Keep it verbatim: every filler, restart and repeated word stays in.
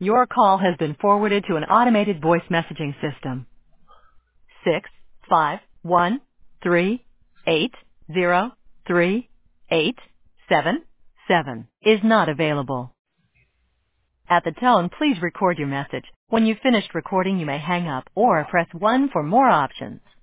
Your call has been forwarded to an automated voice messaging system. Six five one three eight zero three eight seven seven is not available. At the tone, please record your message. When you've finished recording, you may hang up or press one for more options.